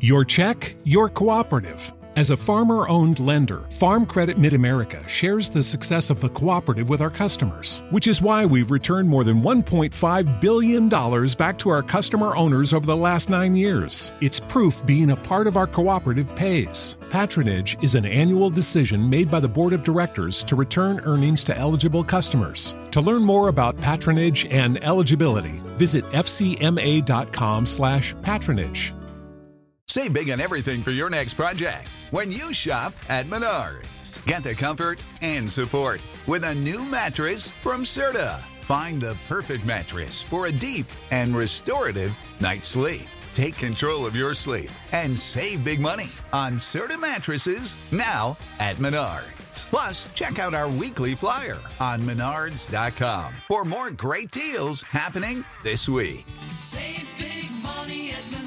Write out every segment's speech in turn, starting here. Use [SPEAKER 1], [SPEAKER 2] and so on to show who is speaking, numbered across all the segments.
[SPEAKER 1] Your check, your cooperative. As a farmer-owned lender, Farm Credit Mid-America shares the success of the cooperative with our customers, which is why we've returned more than $1.5 billion back to our customer owners over the last 9 years. It's proof being a part of our cooperative pays. Patronage is an annual decision made by the Board of Directors to return earnings to eligible customers. To learn more about patronage and eligibility, visit fcma.com/patronage.
[SPEAKER 2] Save big on everything for your next project when you shop at Menards. Get the comfort and support with a new mattress from Serta. Find the perfect mattress for a deep and restorative night's sleep. Take control of your sleep and save big money on Serta mattresses now at Menards. Plus, check out our weekly flyer on Menards.com for more great deals happening this week.
[SPEAKER 3] Save big money at Menards.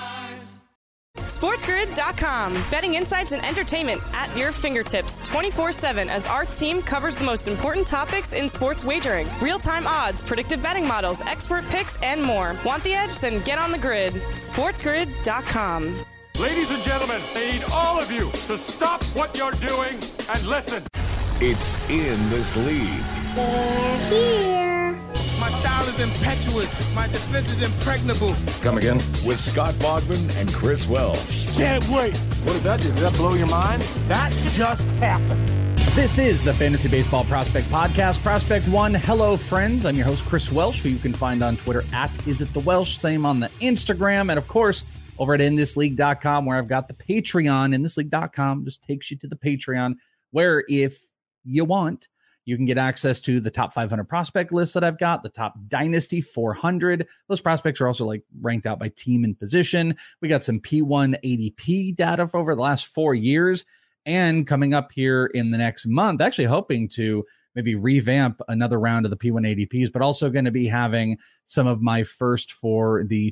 [SPEAKER 4] SportsGrid.com. Betting insights and entertainment at your fingertips 24/7 as our team covers the most important topics in sports wagering. Real-time odds, predictive betting models, expert picks, and more. Want the edge? Then get on the grid. SportsGrid.com.
[SPEAKER 5] Ladies and gentlemen, I need all of you to stop what you're doing and listen.
[SPEAKER 6] It's In This League.
[SPEAKER 7] They're here. My style is impetuous. My defense is impregnable.
[SPEAKER 6] Come again? With Scott Bogman and Chris Welsh.
[SPEAKER 5] Can't wait. What does that do? Did that blow your mind? That just happened.
[SPEAKER 8] This is the Fantasy Baseball Prospect Podcast, Prospect One. Hello, friends. I'm your host, Chris Welsh, who you can find on Twitter at IsItTheWelsh, same on the Instagram, and of course, over at InThisLeague.com, where I've got the Patreon. InThisLeague.com just takes you to the Patreon, where if you want, you can get access to the top 500 prospect list that I've got, the top Dynasty 400. Those prospects are also like ranked out by team and position. We got some P1 ADP data for over the last 4 years. And coming up here in the next month, actually hoping to maybe revamp another round of the P1 ADPs, but also going to be having some of my first for the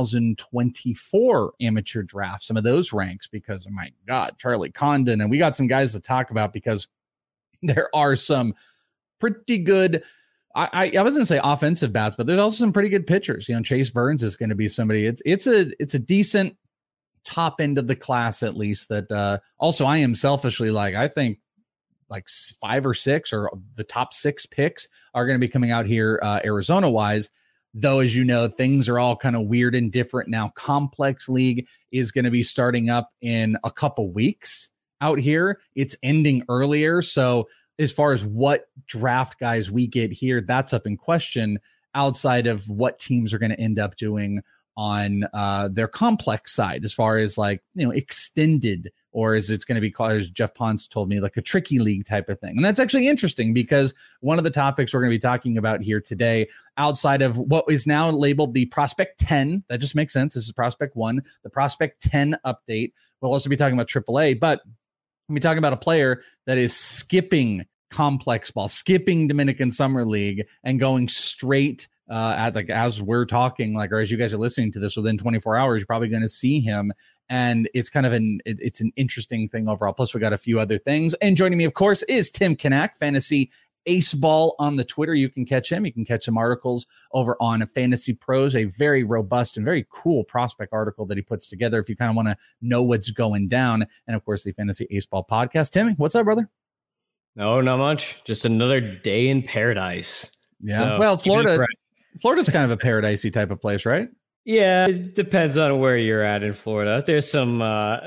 [SPEAKER 8] 2024 amateur draft, some of those ranks, because, oh my God, Charlie Condon. And we got some guys to talk about because there are some pretty good, I was going to say offensive bats, but there's also some pretty good pitchers. You know, Chase Burns is going to be somebody. It's a decent top end of the class, at least. That also I am selfishly like, I think like 5 or 6 or the top 6 picks are going to be coming out here Arizona wise. Though, as you know, things are all kind of weird and different now. Complex League is going to be starting up in a couple weeks. Out here, it's ending earlier. So as far as what draft guys we get here, that's up in question outside of what teams are going to end up doing on their complex side, as far as like, you know, extended, or is it's going to be called, as Jeff Ponce told me, like a tricky league type of thing. And that's actually interesting because one of the topics we're going to be talking about here today, outside of what is now labeled the Prospect 10, that just makes sense. This is Prospect 1, the Prospect 10 update. We'll also be talking about AAA, but we're talking about a player that is skipping complex ball, skipping Dominican Summer League, and going straight at, like, as we're talking, like, or as you guys are listening to this, within 24 hours, you're probably going to see him. And it's kind of it's an interesting thing overall. Plus, we got a few other things. And joining me, of course, is Tim Kanak, Fantasy Ace Ball on the Twitter. You can catch him. You can catch some articles over on Fantasy Pros, a very robust and very cool prospect article that he puts together if you kind of want to know what's going down. And of course, the Fantasy Ace Ball podcast. Tim, what's up, brother?
[SPEAKER 9] No, not much. Just another day in paradise.
[SPEAKER 8] Yeah.
[SPEAKER 9] So,
[SPEAKER 8] well, Florida's kind of a paradisey type of place, right?
[SPEAKER 9] Yeah, it depends on where you're at in Florida. There's some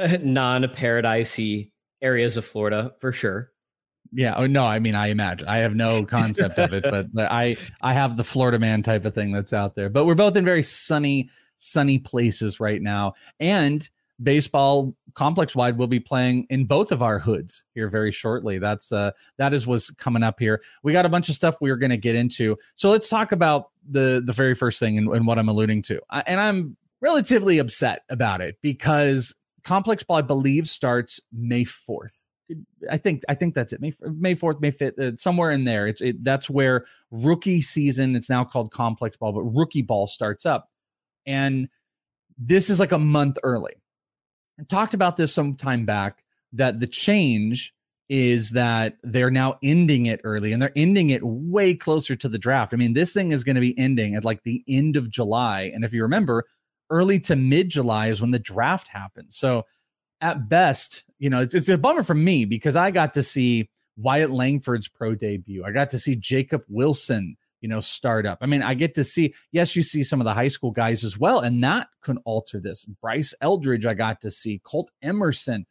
[SPEAKER 9] non-paradisey areas of Florida for sure.
[SPEAKER 8] Yeah. Oh, no, I mean, I imagine. I have no concept of it, but I have the Florida man type of thing that's out there. But we're both in very sunny places right now. And baseball complex wide will be playing in both of our hoods here very shortly. That is what's coming up here. We got a bunch of stuff we are going to get into. So let's talk about the very first thing and what I'm alluding to. And I'm relatively upset about it because complex ball, I believe, starts May 4th. I think that's it. May 4th, May 5th, somewhere in there. That's where rookie season, it's now called complex ball, but rookie ball starts up. And this is like a month early. I talked about this some time back, that the change is that they're now ending it early, and they're ending it way closer to the draft. I mean, this thing is going to be ending at like the end of July. And if you remember, early to mid-July is when the draft happens. So at best, it's a bummer for me because I got to see Wyatt Langford's pro debut. I got to see Jacob Wilson, start up. I mean, I get to see, yes, you see some of the high school guys as well, and that could alter this. Bryce Eldridge, I got to see. Colt Emerson.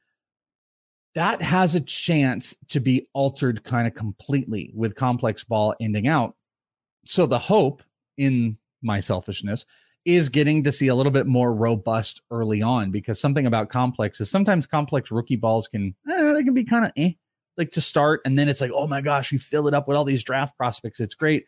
[SPEAKER 8] That has a chance to be altered kind of completely with complex ball ending out. So the hope, in my selfishness, is getting to see a little bit more robust early on, because something about complex is sometimes complex rookie balls they can be kind of like to start. And then it's like, oh my gosh, you fill it up with all these draft prospects. It's great.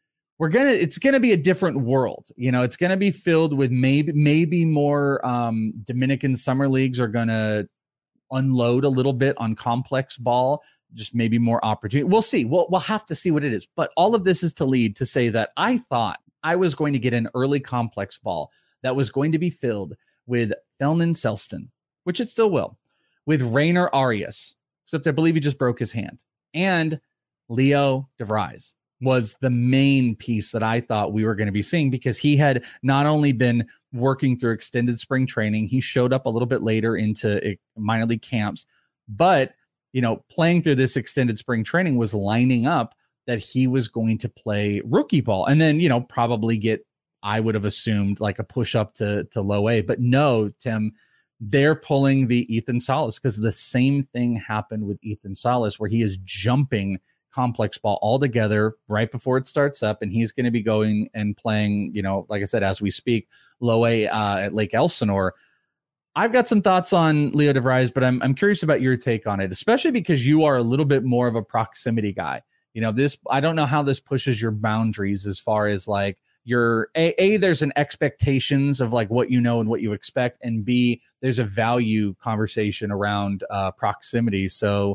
[SPEAKER 8] It's going to be a different world. It's going to be filled with maybe more Dominican summer leagues are going to unload a little bit on complex ball, just maybe more opportunity. We'll see. We'll have to see what it is. But all of this is to lead to say that I thought I was going to get an early complex ball that was going to be filled with Felnin Selston, which it still will, with Rainer Arias, except I believe he just broke his hand, and Leo DeVries was the main piece that I thought we were going to be seeing, because he had not only been working through extended spring training, he showed up a little bit later into minor league camps, but, playing through this extended spring training was lining up that he was going to play rookie ball and then, probably get, I would have assumed, like a push up to low A, but no, Tim, they're pulling the Ethan Salas, because the same thing happened with Ethan Salas, where he is jumping complex ball altogether right before it starts up, and he's going to be going and playing, like I said, as we speak, low A at Lake Elsinore. I've got some thoughts on Leo DeVries, but I'm curious about your take on it, especially because you are a little bit more of a proximity guy. I don't know how this pushes your boundaries as far as like your there's an expectations of like what and what you expect, and B, there's a value conversation around proximity. So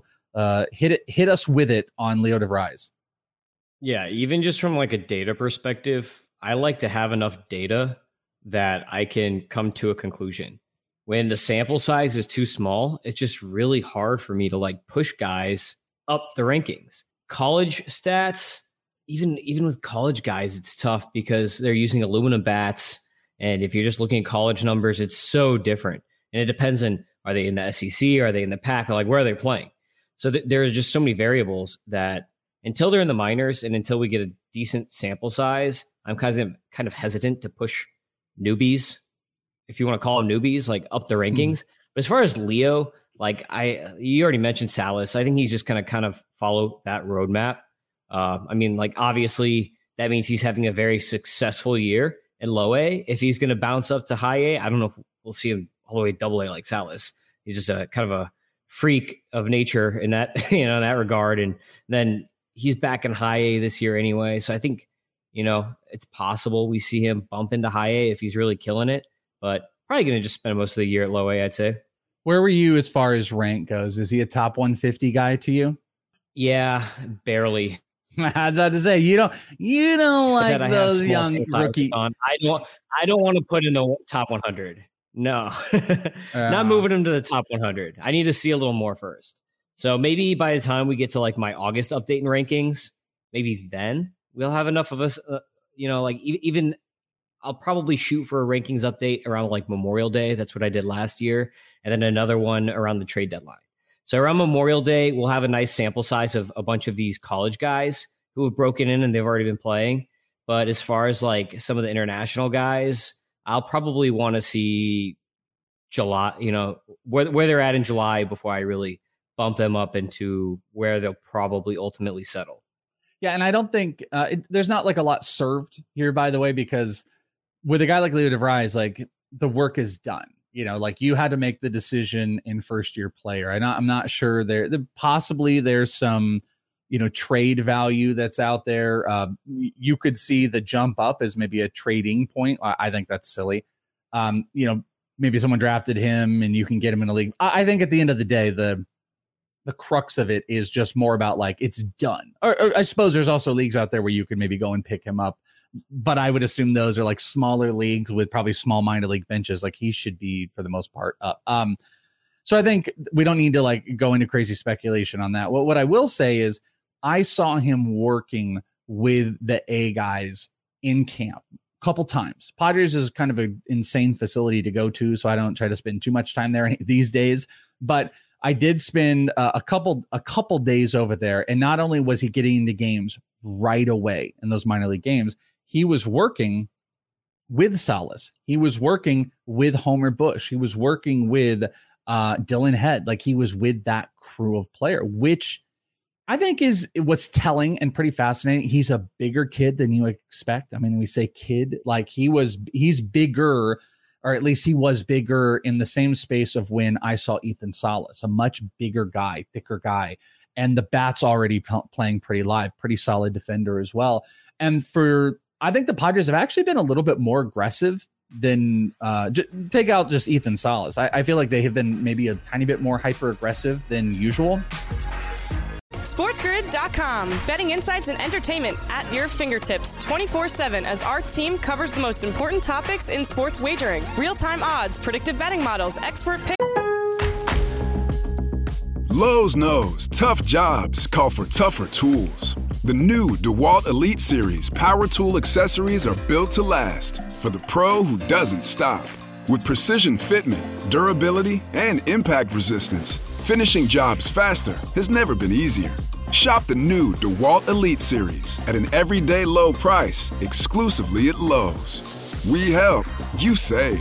[SPEAKER 8] hit us with it on Leo DeVries.
[SPEAKER 9] Yeah, even just from like a data perspective, I like to have enough data that I can come to a conclusion. When the sample size is too small, it's just really hard for me to like push guys up the rankings. College stats, even with college guys, it's tough because they're using aluminum bats. And if you're just looking at college numbers, it's so different. And it depends on, are they in the SEC? Are they in the Pac? Or like, where are they playing? So there are just so many variables that until they're in the minors and until we get a decent sample size, I'm kind of hesitant to push newbies, if you want to call them newbies, like up the rankings. But as far as Leo, like you already mentioned Salas. I think he's just going to kind of follow that roadmap. Obviously that means he's having a very successful year in low A. If he's going to bounce up to high A, I don't know if we'll see him all the way double A like Salas. He's just a kind of a freak of nature in that, in that regard. And then he's back in high A this year anyway. So I think, it's possible we see him bump into high A if he's really killing it, but probably going to just spend most of the year at low A, I'd say.
[SPEAKER 8] Where were you as far as rank goes? Is he a top 150 guy to you?
[SPEAKER 9] Yeah, barely.
[SPEAKER 8] I was about to say, you don't like those young rookie.
[SPEAKER 9] I don't want to put in the top 100. No, not moving him to the top 100. I need to see a little more first. So maybe by the time we get to like my August update in rankings, maybe then we'll have enough of us, even I'll probably shoot for a rankings update around like Memorial Day. That's what I did last year. And then another one around the trade deadline. So around Memorial Day, we'll have a nice sample size of a bunch of these college guys who have broken in and they've already been playing. But as far as like some of the international guys, I'll probably want to see July, where they're at in July before I really bump them up into where they'll probably ultimately settle.
[SPEAKER 8] Yeah, and I don't think there's not like a lot served here, by the way, because with a guy like Leo DeVries, like the work is done. Like you had to make the decision in first year player. I'm not sure possibly there's some, trade value that's out there. You could see the jump up as maybe a trading point. I think that's silly. Maybe someone drafted him and you can get him in a league. I think at the end of the day, the crux of it is just more about like, it's done. Or I suppose there's also leagues out there where you could maybe go and pick him up. But I would assume those are like smaller leagues with probably small minor league benches. Like he should be for the most part up. So I think we don't need to like go into crazy speculation on that. What I will say is I saw him working with the A guys in camp, couple times. Padres is kind of an insane facility to go to, so I don't try to spend too much time there these days. But I did spend a couple days over there, and not only was he getting into games right away in those minor league games, he was working with Salas. He was working with Homer Bush. He was working with Dylan Head. Like, he was with that crew of player, which I think is what's telling and pretty fascinating. He's a bigger kid than you expect. I mean, we say kid, like he's bigger, or at least he was bigger in the same space of when I saw Ethan Salas, a much bigger guy, thicker guy. And the bat's already playing pretty live, pretty solid defender as well. And I think the Padres have actually been a little bit more aggressive than take out just Ethan Salas. I feel like they have been maybe a tiny bit more hyper aggressive than usual.
[SPEAKER 4] SportsGrid.com. Betting insights and entertainment at your fingertips 24/7 as our team covers the most important topics in sports wagering. Real-time odds, predictive betting models, expert picks.
[SPEAKER 10] Lowe's knows tough jobs call for tougher tools. The new DeWalt Elite Series power tool accessories are built to last for the pro who doesn't stop. With precision fitment, durability, and impact resistance, finishing jobs faster has never been easier. Shop the new DeWalt Elite Series at an everyday low price exclusively at Lowe's. We help, you save.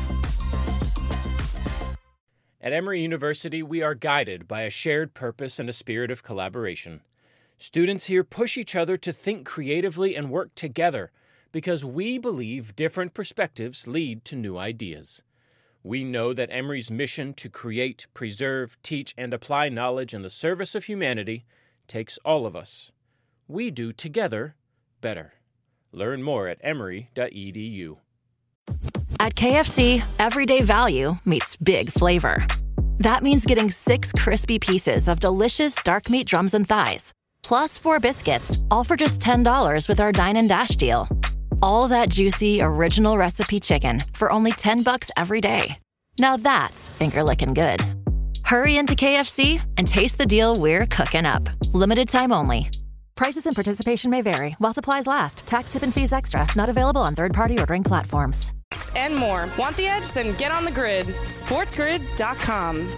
[SPEAKER 11] At Emory University, we are guided by a shared purpose and a spirit of collaboration. Students here push each other to think creatively and work together because we believe different perspectives lead to new ideas. We know that Emory's mission to create, preserve, teach, and apply knowledge in the service of humanity takes all of us. We do together better. Learn more at emory.edu.
[SPEAKER 12] At KFC, everyday value meets big flavor. That means getting 6 crispy pieces of delicious dark meat drums and thighs, plus 4 biscuits, all for just $10 with our Dine and Dash deal. All that juicy, original recipe chicken for only $10 every day. Now that's finger-licking good. Hurry into KFC and taste the deal we're cooking up. Limited time only. Prices and participation may vary while supplies last. Tax, tip, and fees extra. Not available on third-party ordering platforms.
[SPEAKER 4] And more. Want the edge? Then get on the grid. SportsGrid.com.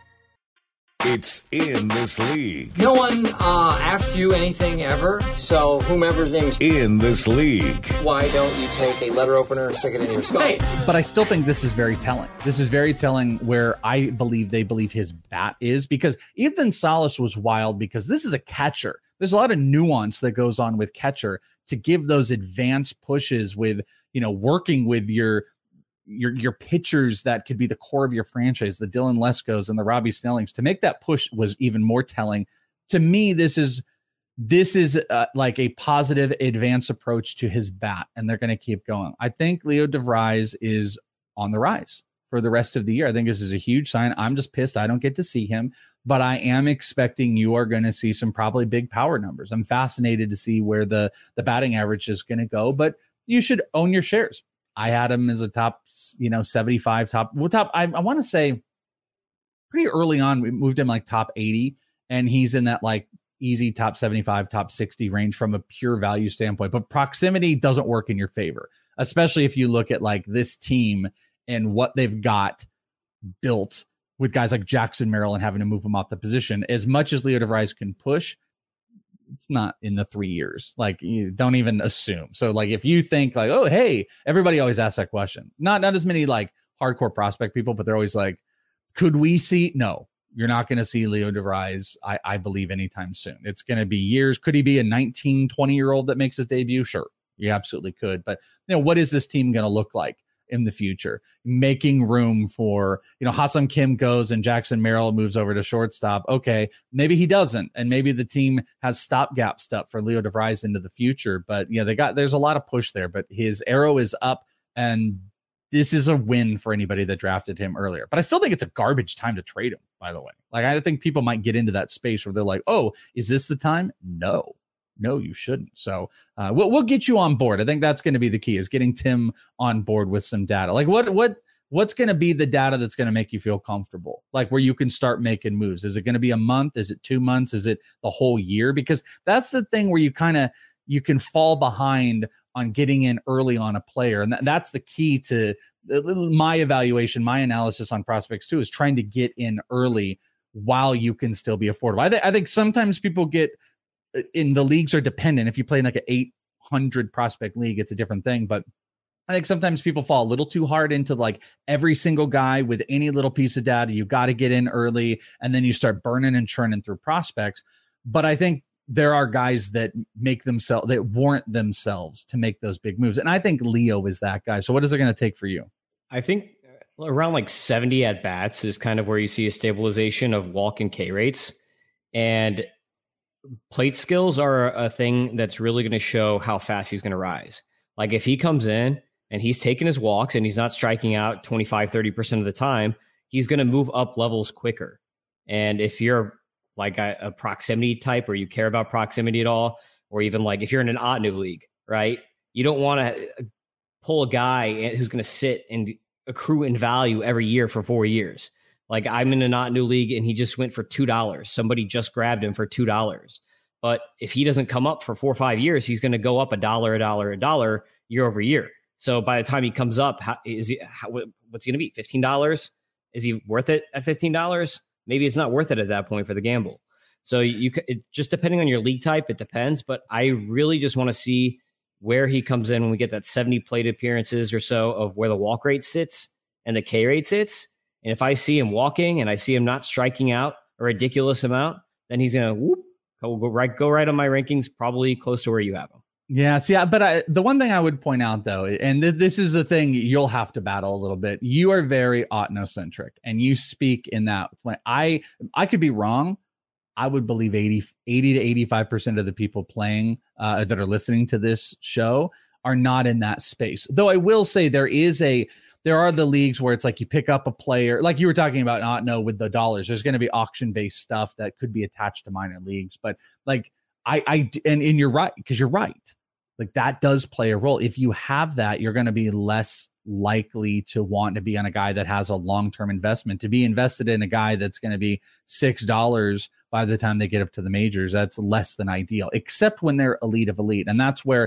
[SPEAKER 6] It's In This League.
[SPEAKER 13] No one asked you anything ever, so whomever's name is
[SPEAKER 6] In This League.
[SPEAKER 13] Why don't you take a letter opener and stick it in your skull? Hey.
[SPEAKER 8] But I still think this is very telling. This is very telling where I believe they believe his bat is, because Ethan Salas was wild because this is a catcher. There's a lot of nuance that goes on with catcher to give those advanced pushes with, working with your pitchers that could be the core of your franchise, the Dylan Leskos and the Robbie Snellings. To make that push was even more telling. To me, this is like a positive advance approach to his bat, and they're going to keep going. I think Leo DeVries is on the rise for the rest of the year. I think this is a huge sign. I'm just pissed I don't get to see him, but I am expecting you are going to see some probably big power numbers. I'm fascinated to see where the batting average is going to go, but you should own your shares. I had him as a top, 75 top. I want to say pretty early on, we moved him like top 80, and he's in that like easy top 75, top 60 range from a pure value standpoint. But proximity doesn't work in your favor, especially if you look at like this team and what they've got built with guys like Jackson Merrill and having to move him off the position. As much as Leo DeVries can push, it's not in the 3 years. Like, you don't even assume. So like, if you think like, oh, hey, everybody always asks that question. Not as many like hardcore prospect people, but they're always like, could we see? No, you're not going to see Leo DeVries, I believe, anytime soon. It's going to be years. Could he be a 19, 20-year-old that makes his debut? Sure, you absolutely could. But what is this team going to look like in the future? Making room for, Ha-Seong Kim goes and Jackson Merrill moves over to shortstop. Okay, maybe he doesn't. And maybe the team has stopgap stuff for Leo DeVries into the future. But there's a lot of push there, but his arrow is up, and this is a win for anybody that drafted him earlier. But I still think it's a garbage time to trade him, by the way. Like, I think people might get into that space where they're like, oh, is this the time? No, you shouldn't. So we'll get you on board. I think that's going to be the key, is getting Tim on board with some data. Like what's going to be the data that's going to make you feel comfortable? Like where you can start making moves. Is it going to be a month? Is it 2 months? Is it the whole year? Because that's the thing where you can fall behind on getting in early on a player. And that's the key to my evaluation, my analysis on prospects too, is trying to get in early while you can still be affordable. I think sometimes people get in the leagues are dependent. If you play in like an 800 prospect league, it's a different thing. But I think sometimes people fall a little too hard into like every single guy with any little piece of data. You got to get in early, and then you start burning and churning through prospects. But I think there are guys that that warrant themselves to make those big moves. And I think Leo is that guy. So what is it going to take for you?
[SPEAKER 9] I think around like 70 at bats is kind of where you see a stabilization of walk and K rates. And plate skills are a thing that's really going to show how fast he's going to rise. Like if he comes in and he's taking his walks and he's not striking out 25, 30% of the time, he's going to move up levels quicker. And if you're like a proximity type, or you care about proximity at all, or even like if you're in an Otnu league, right? You don't want to pull a guy who's going to sit and accrue in value every year for 4 years. Like I'm in a not new league and he just went for $2. Somebody just grabbed him for $2. But if he doesn't come up for 4 or 5 years, he's going to go up $1 year over year. So by the time he comes up, what's he going to be? $15? Is he worth it at $15? Maybe it's not worth it at that point for the gamble. So just depending on your league type, it depends. But I really just want to see where he comes in when we get that 70 plate appearances or so of where the walk rate sits and the K rate sits. And if I see him walking and I see him not striking out a ridiculous amount, then he's going to go right on my rankings, probably close to where you have him.
[SPEAKER 8] Yeah. See, but the one thing I would point out though, and this is the thing you'll have to battle a little bit. You are very Otno-centric and you speak in that. I could be wrong. I would believe 80 to 85% of the people playing that are listening to this show are not in that space. Though I will say there are the leagues where it's like you pick up a player, like you were talking about Otno with the dollars. There's going to be auction-based stuff that could be attached to minor leagues. But like and you're right, because you're right. Like that does play a role. If you have that, you're going to be less likely to want to be on a guy that has a long-term investment. To be invested in a guy that's going to be $6 by the time they get up to the majors, that's less than ideal, except when they're elite of elite. And that's what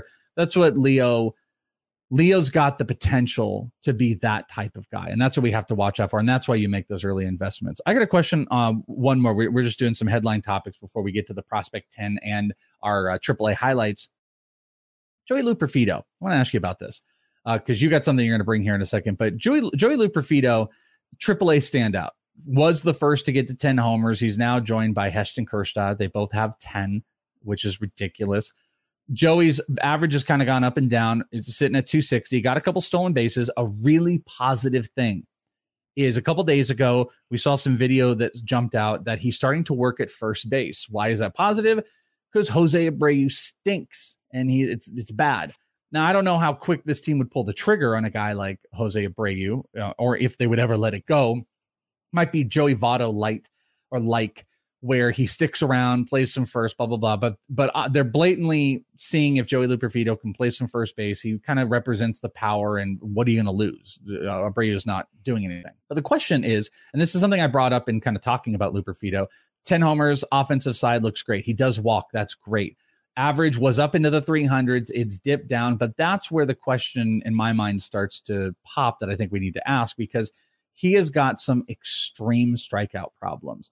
[SPEAKER 8] Leo's got the potential to be that type of guy. And that's what we have to watch out for. And that's why you make those early investments. I got a question. One more. We're just doing some headline topics before we get to the Prospect 10 and our AAA highlights. Joey Luperfido, I want to ask you about this because you got something you're going to bring here in a second. But Joey Luperfido, AAA standout, was the first to get to 10 homers. He's now joined by Heston Kjerstad. They both have 10, which is ridiculous. Joey's average has kind of gone up and down. It's sitting at 260. Got a couple stolen bases. A really positive thing is a couple days ago, we saw some video that's jumped out that he's starting to work at first base. Why is that positive? Because Jose Abreu stinks and it's bad. Now, I don't know how quick this team would pull the trigger on a guy like Jose Abreu, or if they would ever let it go. Might be Joey Votto light or like, where he sticks around, plays some first, blah, blah, blah. But they're blatantly seeing if Joey Luperfido can play some first base. He kind of represents the power, and what are you going to lose? Abreu's not doing anything. But the question is, and this is something I brought up in kind of talking about Luperfido, 10 homers, offensive side looks great. He does walk. That's great. Average was up into the 300s. It's dipped down, but that's where the question in my mind starts to pop that I think we need to ask, because he has got some extreme strikeout problems.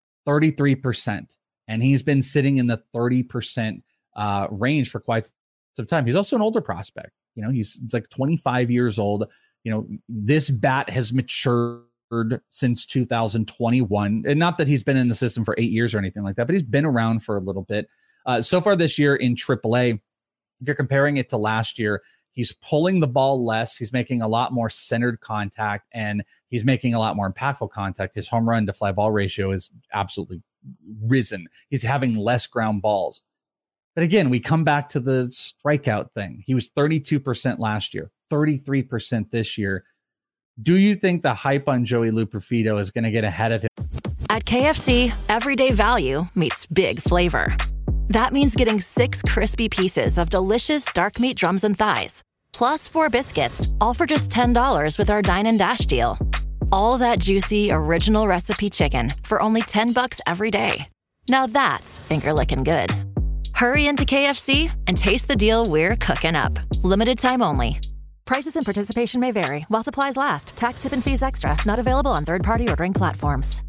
[SPEAKER 8] 33%, and he's been sitting in the 30% range for quite some time. He's also an older prospect. You know, he's like 25 years old. You know, this bat has matured since 2021, and not that he's been in the system for 8 years or anything like that, but he's been around for a little bit. So far this year in AAA, if you're comparing it to last year, he's pulling the ball less. He's making a lot more centered contact, and he's making a lot more impactful contact. His home run to fly ball ratio is absolutely risen. He's having less ground balls. But again, we come back to the strikeout thing. He was 32% last year, 33% this year. Do you think the hype on Joey Luperfido is going to get ahead of him?
[SPEAKER 12] At KFC, everyday value meets big flavor. That means getting 6 crispy pieces of delicious dark meat drums and thighs, plus 4 biscuits, all for just $10 with our Dine and Dash deal. All that juicy, original recipe chicken for only $10 every day. Now that's finger-licking good. Hurry into KFC and taste the deal we're cooking up. Limited time only. Prices and participation may vary while supplies last. Tax, tip, and fees extra. Not available on third-party ordering platforms.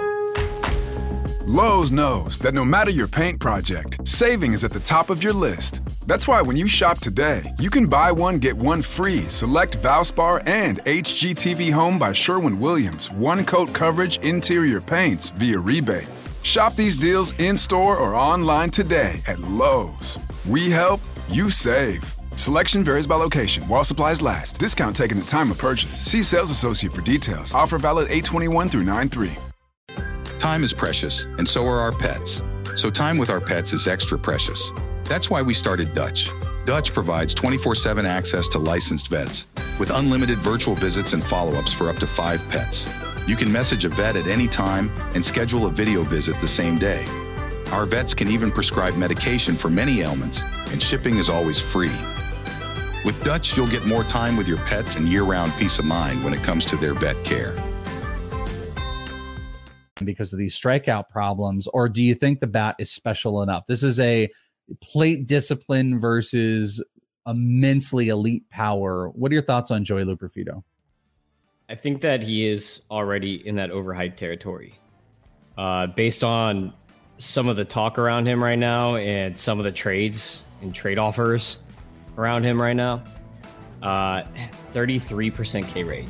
[SPEAKER 10] Lowe's knows that no matter your paint project, saving is at the top of your list. That's why when you shop today, you can buy one, get one free select Valspar and HGTV Home by Sherwin-Williams one-coat coverage interior paints via rebate. Shop these deals in-store or online today at Lowe's. We help, you save. Selection varies by location. While supplies last. Discount taken at time of purchase. See sales associate for details. Offer valid 8/21 through 9/3.
[SPEAKER 14] Time is precious, and so are our pets. So time with our pets is extra precious. That's why we started Dutch. Dutch provides 24/7 access to licensed vets with unlimited virtual visits and follow-ups for up to 5 pets. You can message a vet at any time and schedule a video visit the same day. Our vets can even prescribe medication for many ailments, and shipping is always free. With Dutch, you'll get more time with your pets and year-round peace of mind when it comes to their vet care.
[SPEAKER 8] Because of these strikeout problems, or do you think the bat is special enough? This is a plate discipline versus immensely elite power. What are your thoughts on Joey Luperfido?
[SPEAKER 9] I think that he is already in that overhyped territory. Based on some of the talk around him right now and some of the trades and trade offers around him right now, 33% K rate.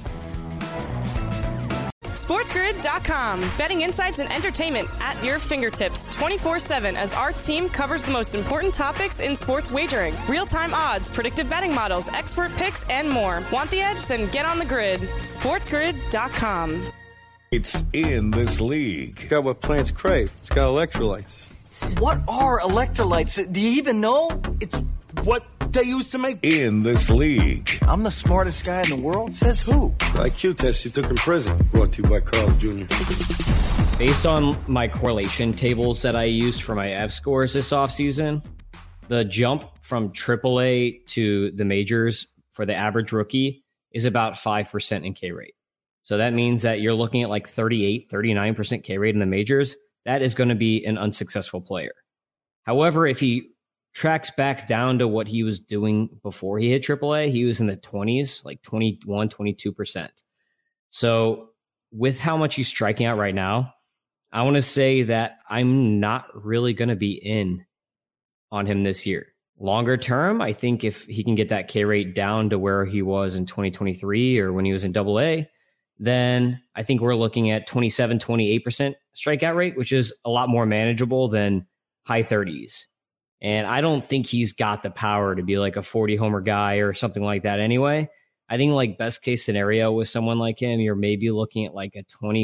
[SPEAKER 4] SportsGrid.com. Betting insights and entertainment at your fingertips 24/7 as our team covers the most important topics in sports wagering. Real-time odds, predictive betting models, expert picks, and more. Want the edge? Then get on the grid. SportsGrid.com.
[SPEAKER 6] It's in this league.
[SPEAKER 15] It's got what plants crave. It's got electrolytes.
[SPEAKER 16] What are electrolytes? Do you even know? It's what they used to make.
[SPEAKER 6] In this league.
[SPEAKER 16] I'm the smartest guy in the world? Says who?
[SPEAKER 15] The IQ test you took in prison. Brought to you by Carl's Jr.
[SPEAKER 9] Based on my correlation tables that I used for my F scores this offseason, the jump from AAA to the majors for the average rookie is about 5% in K rate. So that means that you're looking at like 38, 39% K rate in the majors. That is going to be an unsuccessful player. However, if he tracks back down to what he was doing before he hit AAA, he was in the 20s, like 21, 22%. So with how much he's striking out right now, I want to say that I'm not really going to be in on him this year. Longer term, I think if he can get that K rate down to where he was in 2023 or when he was in AA, then I think we're looking at 27, 28% strikeout rate, which is a lot more manageable than high 30s. And I don't think he's got the power to be like a 40 homer guy or something like that anyway. I think like best case scenario with someone like him, you're maybe looking at like a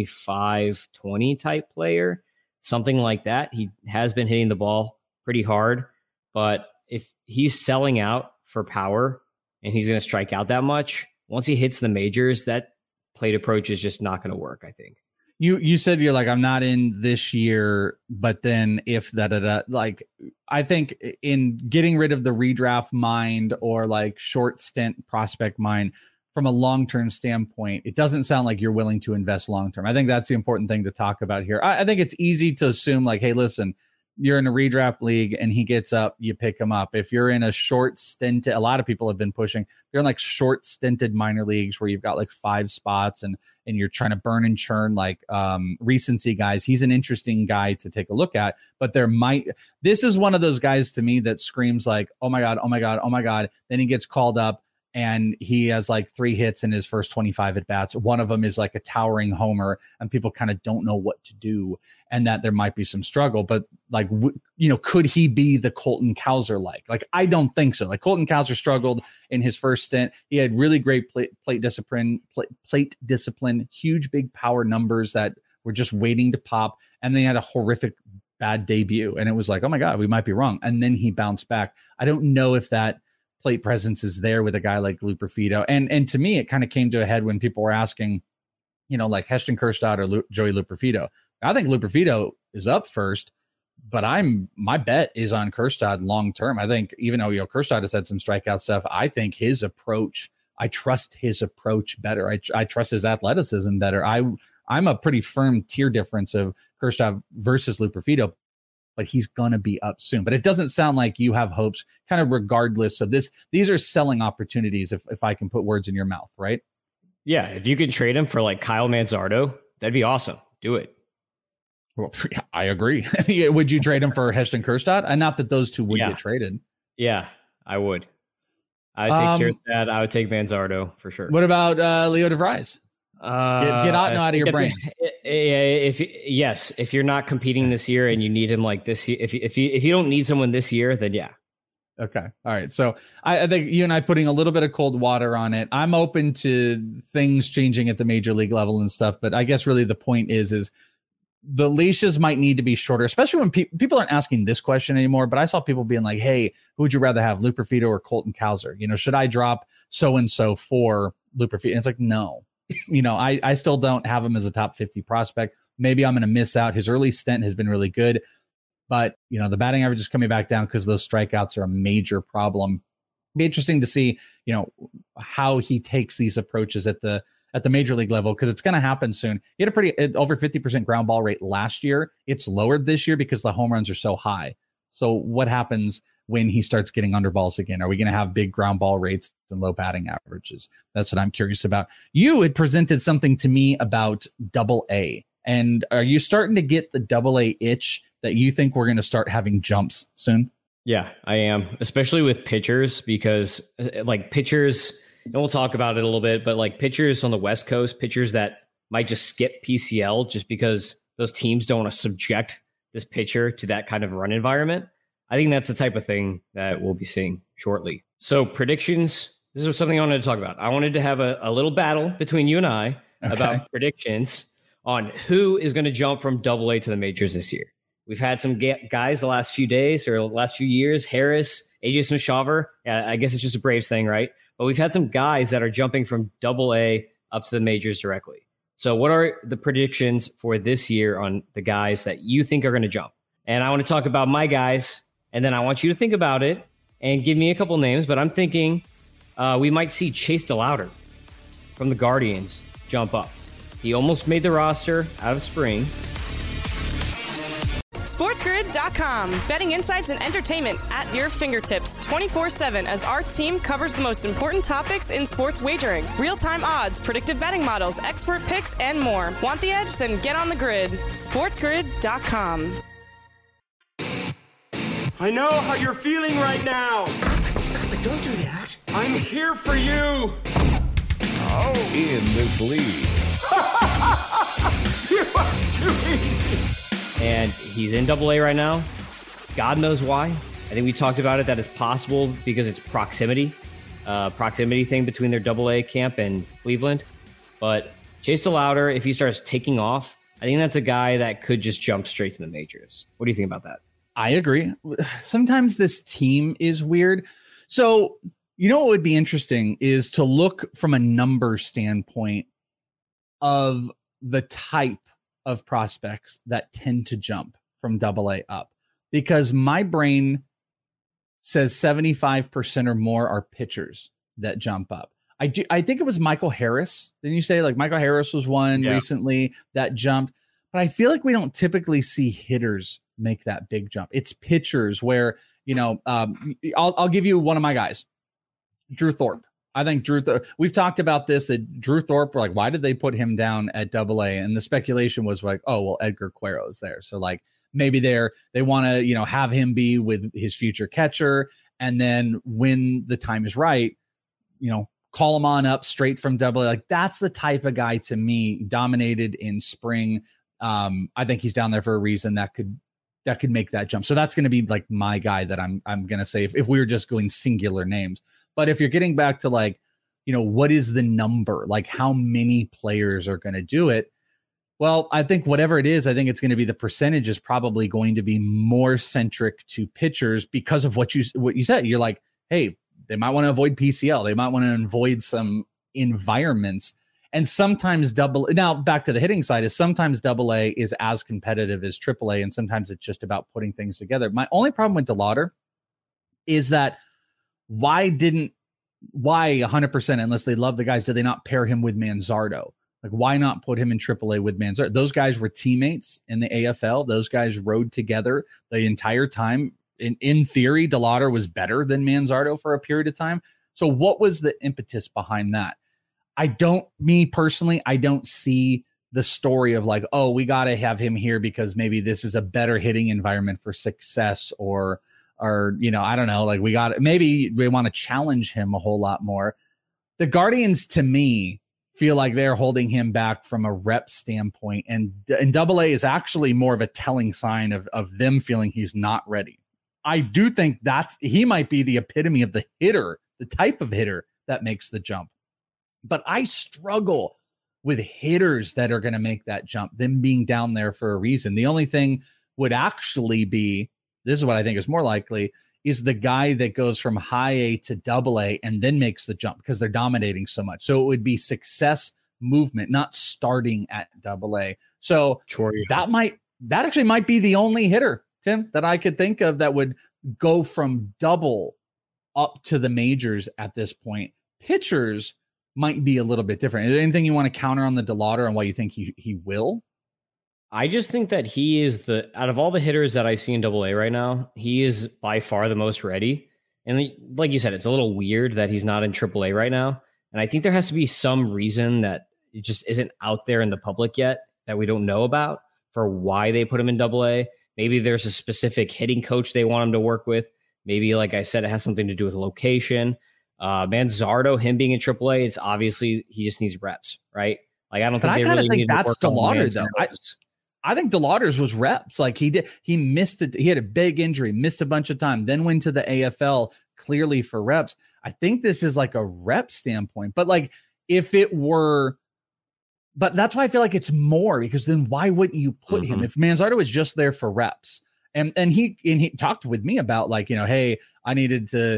[SPEAKER 9] 25-20 type player, something like that. He has been hitting the ball pretty hard, but if he's selling out for power and he's going to strike out that much, once he hits the majors, that plate approach is just not going to work, I think.
[SPEAKER 8] You said you're like, I'm not in this year, but then if like, I think in getting rid of the redraft mind or like short stint prospect mind from a long-term standpoint, it doesn't sound like you're willing to invest long-term. I think that's the important thing to talk about here. I think it's easy to assume like, hey, listen, you're in a redraft league and he gets up, you pick him up. If you're in a short stint, a lot of people have been pushing, they're in like short stinted minor leagues where you've got like 5 spots and you're trying to burn and churn like recency guys. He's an interesting guy to take a look at, but this is one of those guys to me that screams like, oh my God, oh my God, oh my God. Then he gets called up and he has like 3 hits in his first 25 at bats. One of them is like a towering homer and people kind of don't know what to do and that there might be some struggle, but like, could he be the Colton Cowser like? I don't think so. Like Colton Cowser struggled in his first stint. He had really great plate discipline, huge, big power numbers that were just waiting to pop. And then he had a horrific bad debut. And it was like, oh my God, we might be wrong. And then he bounced back. I don't know if that plate presence is there with a guy like Luperfido. And to me, it kind of came to a head when people were asking, like Heston Kjerstad or Joey Luperfido. I think Luperfido is up first, but my bet is on Kjerstad long term. I think even though Kjerstad has had some strikeout stuff, I think his approach, I trust his approach better. I trust his athleticism better. I'm a pretty firm tier difference of Kjerstad versus Luperfido. but he's going to be up soon. But it doesn't sound like you have hopes kind of regardless of this. These are selling opportunities, if I can put words in your mouth, right?
[SPEAKER 9] Yeah, if you could trade him for like Kyle Manzardo, that'd be awesome. Do it.
[SPEAKER 8] Well, I agree. Would you trade him for Heston Kjerstad? And not that those two would get traded.
[SPEAKER 9] Yeah, I would. I would take Kjerstad. I would take Manzardo for sure.
[SPEAKER 8] What about Leo DeVries? Get Otno out of your brain.
[SPEAKER 9] If you're not competing this year and you need him like this year, if you don't need someone this year, then yeah.
[SPEAKER 8] Okay. All right. So I think you and I putting a little bit of cold water on it. I'm open to things changing at the major league level and stuff, but I guess really the point is the leashes might need to be shorter, especially when people aren't asking this question anymore. But I saw people being like, hey, who would you rather have, Luke Perfetto or Colton Cowser? Should I drop so-and-so for Luke Perfetto? And it's like, no, I still don't have him as a top 50 prospect. Maybe I'm going to miss out. His early stint has been really good, but the batting average is coming back down because those strikeouts are a major problem. Be interesting to see, how he takes these approaches at the major league level, because it's going to happen soon. He had a pretty over 50% ground ball rate last year. It's lowered this year because the home runs are so high. So what happens when he starts getting underballs again? Are we going to have big ground ball rates and low batting averages? That's what I'm curious about. You had presented something to me about Double-A. And are you starting to get the Double-A itch that you think we're going to start having jumps soon?
[SPEAKER 9] Yeah, I am, especially with pitchers, because like pitchers, and we'll talk about it a little bit, but like pitchers on the West Coast, pitchers that might just skip PCL just because those teams don't want to subject this pitcher to that kind of run environment. I think that's the type of thing that we'll be seeing shortly. So predictions, this was something I wanted to talk about. I wanted to have a little battle between you and I about predictions on who is going to jump from Double-A to the majors this year. We've had some guys the last few days or the last few years, Harris, AJ Smith-Shawver. I guess it's just a Braves thing, right? But we've had some guys that are jumping from Double-A up to the majors directly. So what are the predictions for this year on the guys that you think are going to jump? And I want to talk about my guys, and then I want you to think about it and give me a couple names. But I'm thinking we might see Chase DeLauter from the Guardians jump up. He almost made the roster out of spring.
[SPEAKER 4] SportsGrid.com. Betting insights and entertainment at your fingertips 24/7 as our team covers the most important topics in sports wagering. Real-time odds, predictive betting models, expert picks, and more. Want the edge? Then get on the grid. SportsGrid.com.
[SPEAKER 17] I know how you're feeling right now.
[SPEAKER 16] Stop it. Don't do that.
[SPEAKER 17] I'm here for you.
[SPEAKER 6] Oh, in this league.
[SPEAKER 17] You are doing.
[SPEAKER 9] And he's in Double-A right now. God knows why. I think we talked about it, that it's possible because it's proximity thing between their Double-A camp and Cleveland. But Chase DeLauter, if he starts taking off, I think that's a guy that could just jump straight to the majors. What do you think about that?
[SPEAKER 8] I agree. Sometimes this team is weird. So, what would be interesting is to look from a number standpoint of the type of prospects that tend to jump from Double-A up, because my brain says 75% or more are pitchers that jump up. I think it was Michael Harris. Didn't you say like Michael Harris was one recently that jumped? But I feel like we don't typically see hitters make that big jump. It's pitchers where, I'll give you one of my guys, Drew Thorpe. I think we've talked about this, that Drew Thorpe, were like, why did they put him down at Double-A? And the speculation was like, oh, well, Edgar Cuero's there. So like maybe they want to, have him be with his future catcher. And then when the time is right, call him on up straight from Double-A. Like that's the type of guy to me, dominated in spring. I think he's down there for a reason that could make that jump. So that's going to be like my guy that I'm going to say if we were just going singular names. But if you're getting back to like, what is the number? Like how many players are going to do it? Well, I think whatever it is, I think it's going to be the percentage is probably going to be more centric to pitchers because of what you said. You're like, hey, they might want to avoid PCL. They might want to avoid some environments. And sometimes now back to the hitting side is sometimes Double-A is as competitive as Triple-A. And sometimes it's just about putting things together. My only problem with DeLauter is that why 100%, unless they love the guys, did they not pair him with Manzardo? Like, why not put him in AAA with Manzardo? Those guys were teammates in the AFL. Those guys rode together the entire time. In theory, DeLauder was better than Manzardo for a period of time. So what was the impetus behind that? Me personally, I don't see the story of like, oh, we got to have him here because maybe this is a better hitting environment for success or, I don't know, like maybe we want to challenge him a whole lot more. The Guardians, to me, feel like they're holding him back from a rep standpoint. And AA is actually more of a telling sign of them feeling he's not ready. I do think he might be the epitome of the hitter, the type of hitter that makes the jump. But I struggle with hitters that are going to make that jump, them being down there for a reason. The only thing would actually be, this is what I think is more likely, is the guy that goes from high A to AA and then makes the jump because they're dominating so much. So it would be success movement, not starting at AA. So that actually might be the only hitter, Tim, that I could think of that would go from double up to the majors at this point. Pitchers might be a little bit different. Is there anything you want to counter on the DeLauder and why you think he will?
[SPEAKER 9] I just think that he is out of all the hitters that I see in AA right now, he is by far the most ready. And like you said, it's a little weird that he's not in AAA right now. And I think there has to be some reason that it just isn't out there in the public yet that we don't know about for why they put him in AA. Maybe there's a specific hitting coach they want him to work with. Maybe, like I said, it has something to do with location. Manzardo, him being in AAA, it's obviously he just needs reps, right? Like I don't think they really need to work on DeLauder though.
[SPEAKER 8] I think DeLauder's was reps. Like he missed it. He had a big injury, missed a bunch of time, then went to the AFL clearly for reps. I think this is like a rep standpoint, but like if it were, but that's why I feel like it's more because then why wouldn't you put him if Manzardo was just there for reps? And he talked with me about like, hey, I needed to,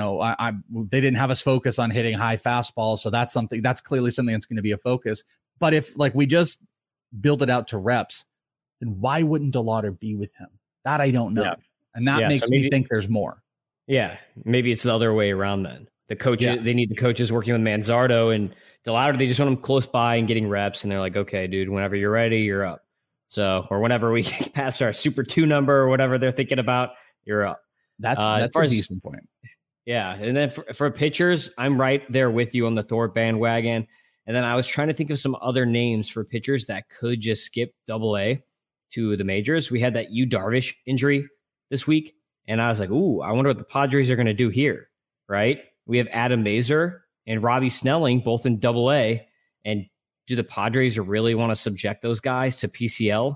[SPEAKER 8] they didn't have us focus on hitting high fastballs. So that's clearly something that's going to be a focus. But if like we just build it out to reps, then why wouldn't DeLauder be with him? That I don't know. Yeah. And that makes me think there's more.
[SPEAKER 9] Yeah. Maybe it's the other way around then. The coaches, they need the coaches working with Manzardo and DeLauder. They just want him close by and getting reps. And they're like, okay, dude, whenever you're ready, you're up. So, or whenever we pass our Super 2 number or whatever they're thinking about, you're up.
[SPEAKER 8] That's a decent point.
[SPEAKER 9] Yeah. And then for pitchers, I'm right there with you on the Thorpe bandwagon. And then I was trying to think of some other names for pitchers that could just skip AA to the majors. We had that Yu Darvish injury this week. And I was like, ooh, I wonder what the Padres are going to do here, right? We have Adam Mazur and Robbie Snelling, both in AA. And do the Padres really want to subject those guys to PCL?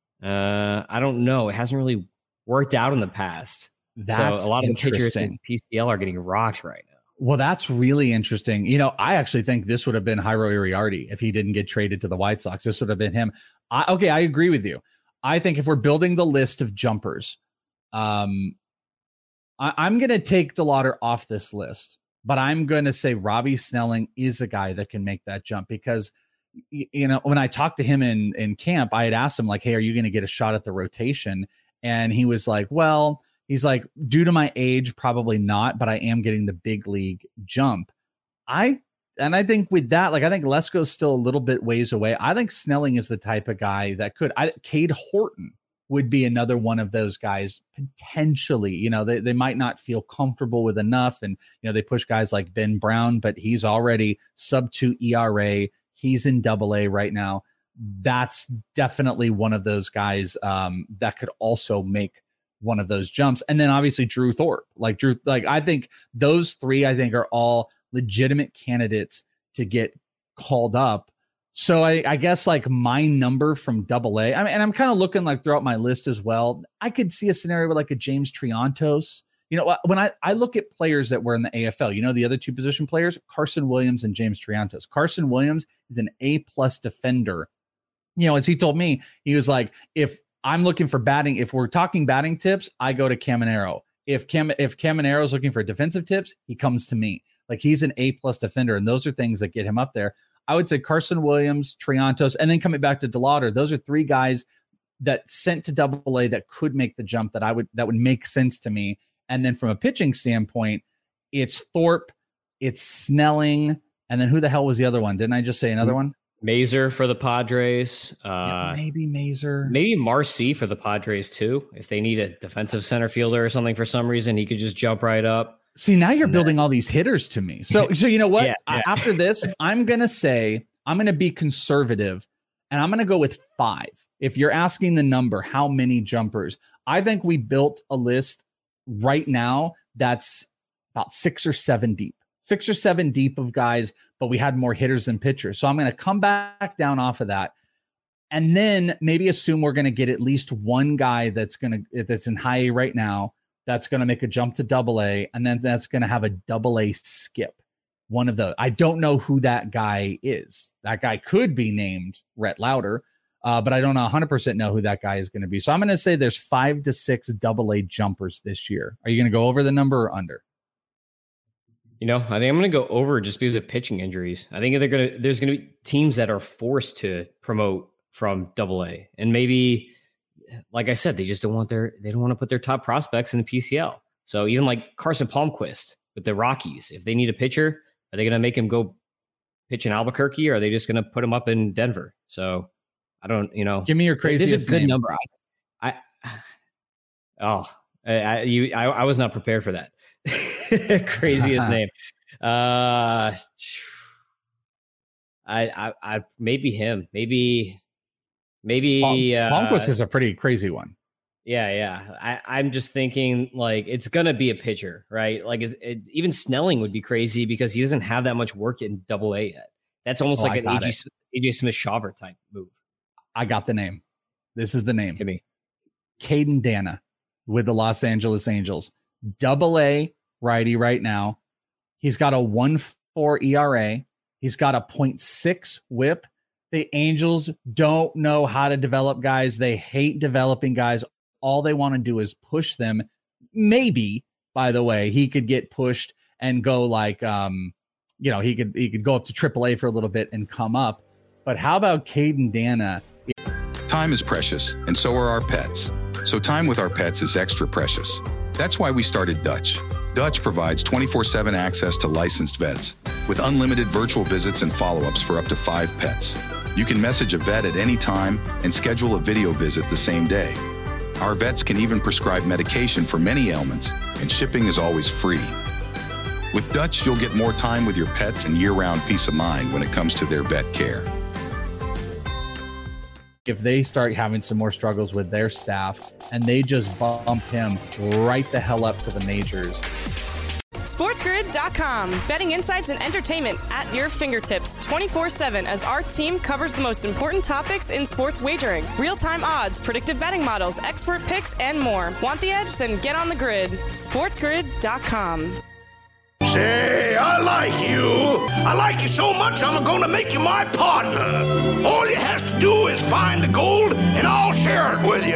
[SPEAKER 9] I don't know. It hasn't really worked out in the past.
[SPEAKER 8] That's
[SPEAKER 9] so a lot of the pitchers in PCL are getting rocked right now.
[SPEAKER 8] Well, that's really interesting. I actually think this would have been Jairo Iriarte if he didn't get traded to the White Sox. This would have been him. I agree with you. I think if we're building the list of jumpers, I'm going to take DeLauder off this list, but I'm going to say Robbie Snelling is a guy that can make that jump because, when I talked to him in camp, I had asked him like, hey, are you going to get a shot at the rotation? And he was like, well, he's like, due to my age, probably not, but I am getting the big league jump. I think with that, like, I think Lesko's still a little bit ways away. I think Snelling is the type of guy that could. Cade Horton would be another one of those guys potentially. They might not feel comfortable with enough, and they push guys like Ben Brown, but he's already sub-2 ERA. He's in AA right now. That's definitely one of those guys that could also make one of those jumps. And then obviously Drew Thorpe. I think those three are all legitimate candidates to get called up. So I guess like my number from AA, and I'm kind of looking like throughout my list as well. I could see a scenario with like a James Triantos. When I look at players that were in the AFL, the other two position players, Carson Williams and James Triantos. Carson Williams is an A+ defender. As he told me, he was like, if I'm looking for batting, if we're talking batting tips, I go to Caminero. If Caminero is looking for defensive tips, he comes to me. Like he's an A+ defender, and those are things that get him up there. I would say Carson Williams, Triantos, and then coming back to DeLauder. Those are three guys that sent to AA that could make the jump that would make sense to me. And then from a pitching standpoint, it's Thorpe, it's Snelling, and then who the hell was the other one? Didn't I just say another one?
[SPEAKER 9] Mazer for the Padres.
[SPEAKER 8] Maybe Mazer.
[SPEAKER 9] Maybe Marcy for the Padres too. If they need a defensive center fielder or something for some reason, he could just jump right up.
[SPEAKER 8] See, now you're building all these hitters to me. So you know what?
[SPEAKER 9] Yeah.
[SPEAKER 8] After this, I'm going to be conservative, and I'm going to go with 5. If you're asking the number, how many jumpers? I think we built a list right now that's about 6 or 7 deep. 6 or 7 deep of guys, but we had more hitters than pitchers. So I'm going to come back down off of that, and then maybe assume we're going to get at least one guy that's in high A right now that's going to make a jump to double A, and then that's going to have a double A skip. One of those. I don't know who that guy is. That guy could be named Rhett Lauder, but I don't 100% know who that guy is going to be. So I'm going to say there's 5 to 6 double A jumpers this year. Are you going to go over the number or under?
[SPEAKER 9] I think I'm going to go over just because of pitching injuries. I think there's going to be teams that are forced to promote from double A, and maybe, like I said, they just don't want to put their top prospects in the PCL. So even like Carson Palmquist with the Rockies, if they need a pitcher, are they going to make him go pitch in Albuquerque, or are they just going to put him up in Denver? So I don't,
[SPEAKER 8] Give me your craziest
[SPEAKER 9] This is a good
[SPEAKER 8] name.
[SPEAKER 9] number. I was not prepared for that. Craziest name. I maybe him. Maybe
[SPEAKER 8] Palmquist is a pretty crazy one.
[SPEAKER 9] Yeah. I'm just thinking like it's gonna be a pitcher, right? Like even Snelling would be crazy because he doesn't have that much work in double A yet. That's almost like an AJ Smith-Shawver type move.
[SPEAKER 8] I got the name. This is the name.
[SPEAKER 9] Give me
[SPEAKER 8] Caden Dana with the Los Angeles Angels. Double A righty right now. He's got a 1.4 ERA. He's got a 0.6 whip. The Angels don't know how to develop guys. They hate developing guys. All they want to do is push them. Maybe, by the way, he could get pushed and go like, he could go up to AAA for a little bit and come up. But how about Caden Dana?
[SPEAKER 14] Time is precious, and so are our pets. So time with our pets is extra precious. That's why we started Dutch. Dutch provides 24/7 access to licensed vets with unlimited virtual visits and follow-ups for up to 5 pets. You can message a vet at any time and schedule a video visit the same day. Our vets can even prescribe medication for many ailments, and shipping is always free. With Dutch, you'll get more time with your pets and year-round peace of mind when it comes to their vet care.
[SPEAKER 8] If they start having some more struggles with their staff and they just bump him right the hell up to the majors.
[SPEAKER 4] SportsGrid.com. Betting insights and entertainment at your fingertips 24/7 as our team covers the most important topics in sports wagering. Real-time odds, predictive betting models, expert picks, and more. Want the edge? Then get on the grid. SportsGrid.com.
[SPEAKER 18] Say, I like you. I like you so much, I'm going to make you my partner. All you have to do is find the gold, and I'll share it with you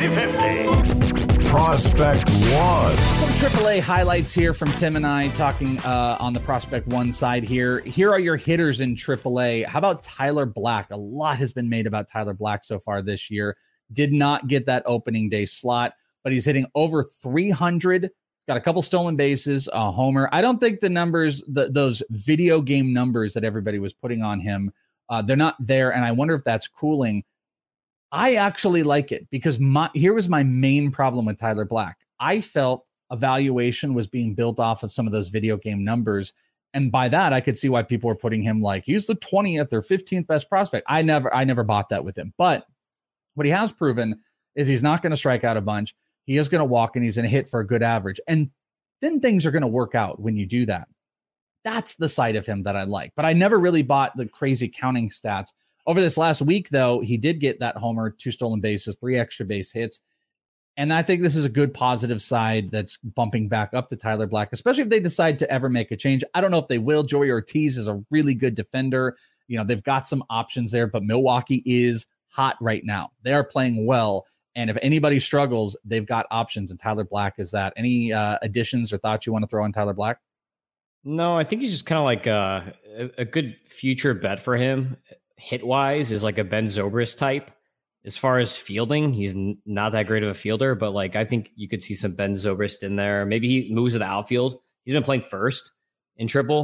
[SPEAKER 18] 50-50.
[SPEAKER 6] Prospect One.
[SPEAKER 8] Some AAA highlights here from Tim and I talking on the Prospect One side here. Here are your hitters in AAA. How about Tyler Black? A lot has been made about Tyler Black so far this year. Did not get that opening day slot, but he's hitting over 300. Got a couple stolen bases, a homer. I don't think the numbers, those video game numbers that everybody was putting on him, they're not there. And I wonder if that's cooling. I actually like it because here was my main problem with Tyler Black. I felt evaluation was being built off of some of those video game numbers. And by that, I could see why people were putting him like, he's the 20th or 15th best prospect. I never bought that with him. But what he has proven is he's not going to strike out a bunch. He is going to walk and he's going to hit for a good average. And then things are going to work out when you do that. That's the side of him that I like. But I never really bought the crazy counting stats. Over this last week, though, he did get that homer, 2 stolen bases, 3 extra base hits. And I think this is a good positive side that's bumping back up to Tyler Black, especially if they decide to ever make a change. I don't know if they will. Joey Ortiz is a really good defender. They've got some options there, but Milwaukee is hot right now. They are playing well. And if anybody struggles, they've got options, and Tyler Black is that. Any additions or thoughts you want to throw on Tyler Black?
[SPEAKER 9] No, I think he's just kind of like a good future bet for him. Hit-wise is like a Ben Zobrist type. As far as fielding, he's not that great of a fielder, but like I think you could see some Ben Zobrist in there. Maybe he moves to the outfield. He's been playing first in triple.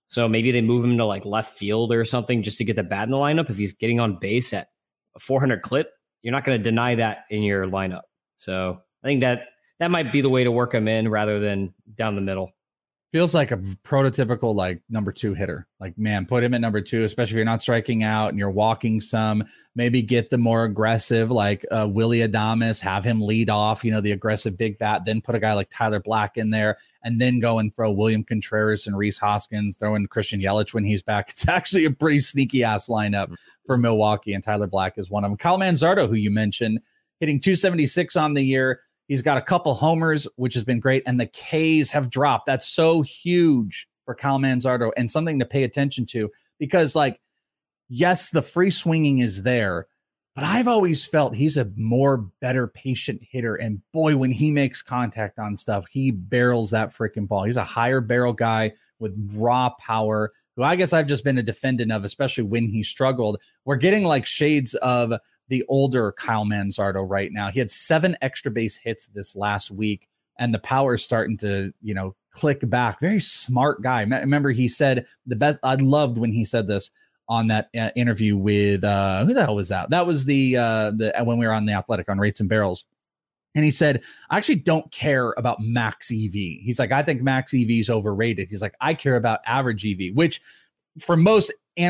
[SPEAKER 9] So maybe they move him to like left field or something just to get the bat in the lineup. If he's getting on base at a 400 clip, you're not going to deny that in your lineup. So I think that might be the way to work him in rather than down the middle.
[SPEAKER 8] Feels like a prototypical like number 2 hitter. Like, man, put him at number 2, especially if you're not striking out and you're walking some. Maybe get the more aggressive like Willy Adames, have him lead off, the aggressive big bat, then put a guy like Tyler Black in there, and then go and throw William Contreras and Rhys Hoskins, throw in Christian Yelich when he's back. It's actually a pretty sneaky ass lineup for Milwaukee, and Tyler Black is one of them. Kyle Manzardo, who you mentioned, hitting 276 on the year. He's got a couple homers, which has been great, and the Ks have dropped. That's so huge for Kyle Manzardo and something to pay attention to because, like, yes, the free swinging is there, but I've always felt he's a better patient hitter. And boy, when he makes contact on stuff, he barrels that freaking ball. He's a higher barrel guy with raw power, who I guess I've just been a defendant of, especially when he struggled. We're getting like shades of the older Kyle Manzardo right now. He had 7 extra base hits this last week, and the power is starting to, click back. Very smart guy. Remember, he said the best. I loved when he said this on that interview with who the hell was that? That was the when we were on The Athletic on Rates and Barrels. And he said, I actually don't care about max EV. He's like, I think max EV is overrated. He's like, I care about average EV, which for most